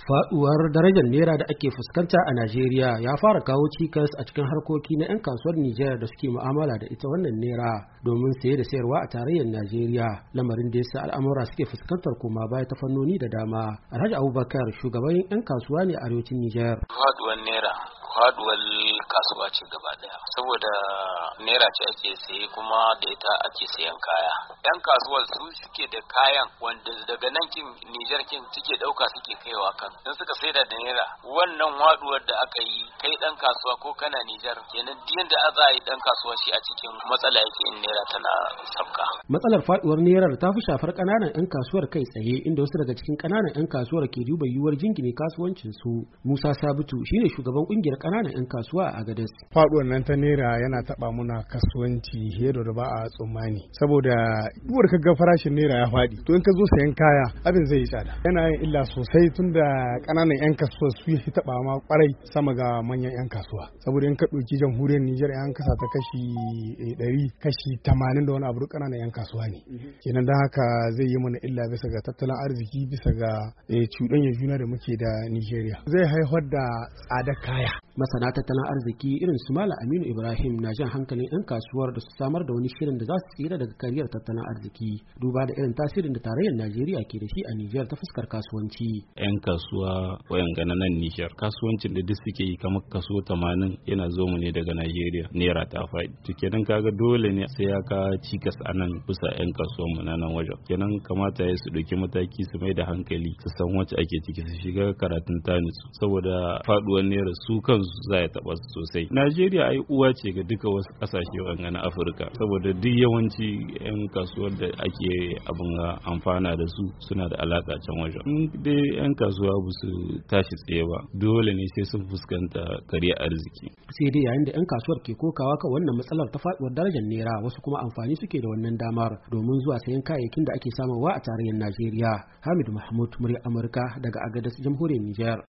Faduwar darajar naira da ake fuskanta a Najeriya ya fara kawo cikas a cikin harkoki na 'yan kasuwar Nijar da suke mu'amala da ita wannan naira domin saye da sayarwa a tarayyar Najeriya, lamarin da yasa al'amura suke fuskantar koma baya ta fannoni da dama. Alhaji Abubakar shugaban 'yan kasuwa ne a arewacin Nijar. Faduwar naira faduwar kasuwa ce gaba daya, saboda naira ce ake saye kuma da ita ake sayan kaya. Yan kasuwar su suke da kayan wanda daga nan kin Nijar kin suke dauka suke kaiwa kan, dan suka saida da naira. Wannan faduwar da aka yi, kai dan kasuwa ko kana Nijar, kenan din da za a yi dan kasuwa shi a cikin matsala yake in naira tana sabka. Matsalar faduwar nairar ta fi shafar kananan 'yan kasuwar kai tsaye, inda wasu daga cikin kananan 'yan kasuwar ke duba yiwuwar jingine kasuwancin su. Musa Sabitu shine shugaban kungiyar kananan 'yan kasuwa a Agadez. Faduwar nan ta naira yana taba muna kasuwanci yadda da ba a tsammani, saboda duwar kaga farashin naira ya fadi, to in ka zo sayan kaya abin zai yi tsada, yana yin illa sosai tunda kananan 'yan kasuwa su yi taba ma kwarai sama ga manyan 'yan kasuwa. Saboda in ka ɗauki jamhuriyar Nijar an kasa ta kashi 100, kashi 80 da wani abu kananan 'yan kasuwa ne. Kenan dan haka zai yi mana illa bisa ga tattalin arziki, bisa ga cuɗanya juna da muke da Nijeriya. Zai haifar da tsadar kaya. Masana tattalin arziki irin su Malam Aminu Ibrahim na jan hankalin 'yan kasuwar da su samar da wani shirin da za su tsira daga kariyar tattalin arziki, duba da irin tasirin da tarayyar Najeriya ke da shi a Nijar ta fuskar kasuwanci. 'Yan kasuwa wayan nan Nijar kasuwancin da duk suke yi kamar kaso 80 yana zo mu ne daga Najeriya, naira ta faɗi. To kenan kaga dole ne sai ya ka cikas a nan bisa 'yan kasuwan mu nan wajen. Kenan kamata ya su ɗauki mataki su mai da hankali su san wacce ake ciki, su shiga karatun tanisu, saboda faduwar naira su kansu za ya taba sosai. Najeriya ai uwa ce ga duka wasu kasashe na Afirka, saboda duk yawanci 'yan kasuwar da ake abin amfana da su suna da alaka can wajen. In dai 'yan kasuwa ba su tashi tsaye ba, dole ne sai sun fuskanta kariyar arziki. Sai dai yayin da 'yan kasuwar ke kokawa kan wannan matsalar ta faduwar darajar naira, wasu kuma amfani suke da wannan damar domin zuwa sayan kayayyakin da ake samarwa a tarayyar Najeriya. Hamid Mahmud, murya Amurka daga Agadez, jamhuriyar Nijar.